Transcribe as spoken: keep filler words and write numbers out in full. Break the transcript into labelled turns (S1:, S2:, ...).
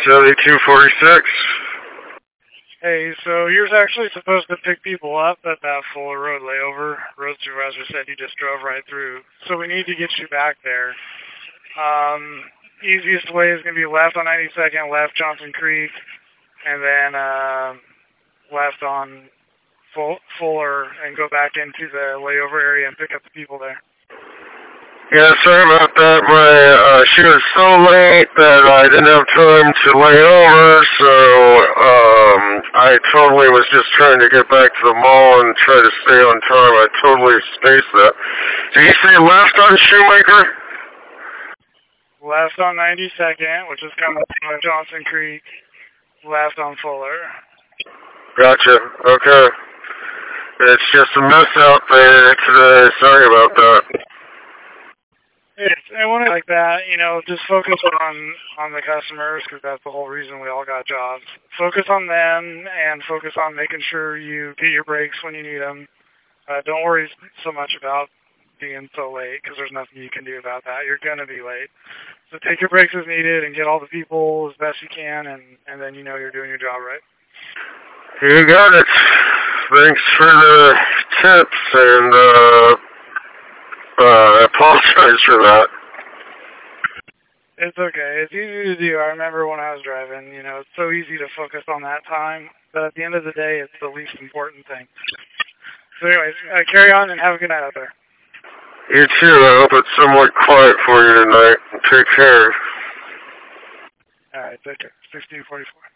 S1: seventy-two forty-six.
S2: Hey, so you're actually supposed to pick people up at that Fuller Road layover. Road supervisor said you just drove right through. So we need to get you back there. Um, easiest way is going to be left on ninety-second, left Johnson Creek, and then uh, left on Full, Fuller and go back into the layover area and pick up the people there.
S1: Yeah, sorry about that. My uh, she was so late that I didn't have time to lay over, so um, I totally was just trying to get back to the mall and try to stay on time. I totally spaced that. Did you say left on Shoemaker?
S2: Left on ninety-second, which is coming from Johnson Creek. Left on Fuller.
S1: Gotcha. Okay. It's just a mess out there today. Sorry about that.
S2: It's, and when it's like that, you know, just focus on, on the customers, because that's the whole reason we all got jobs. Focus on them and focus on making sure you get your breaks when you need them. Uh, don't worry so much about being so late, because there's nothing you can do about that. You're going to be late. So take your breaks as needed and get all the people as best you can, and, and then you know you're doing your job right.
S1: You got it. Thanks for the tips, and uh, uh, I apologize for that.
S2: It's okay. It's easy to do. I remember when I was driving, you know, it's so easy to focus on that time, but at the end of the day, it's the least important thing. So anyways, uh, carry on and have a good night out there.
S1: You too. I hope it's somewhat quiet for you tonight. Take care.
S2: All right, take care. sixteen forty-four.